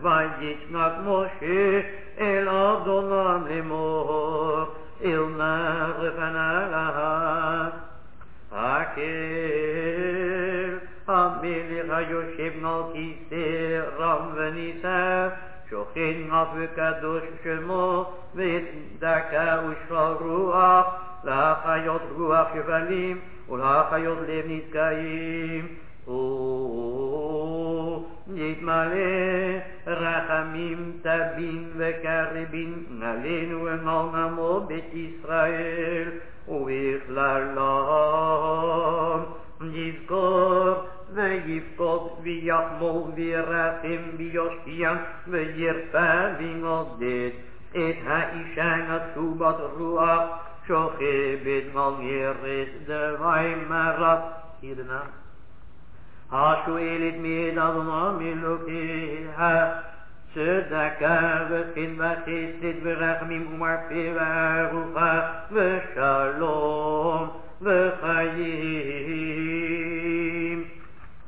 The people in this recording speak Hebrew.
ויצנק משה אל אדונם לאמור, אל נא לפניו. הקל המלך היושב על כיסא רם ונישא, שוכן אף וקדוש שמו, וצדקה ושפל רוח, להחיות רוח שבלים ולהחיות לב נשקעים. יתמלא רחמים תבין וקרבין עלינו ועל עמו בית ישראל ובכללם. יזכור ויפקוד ויחמול וירחם ויושיע וירפא ויעודד את האישה נשוא בת רוח שוכבת על ירס דווי מרק. השואלת מאת אדונם אלוקיה צדקה וחן וחסד ורחמים ומרפא וארוחה ושלום וחיים.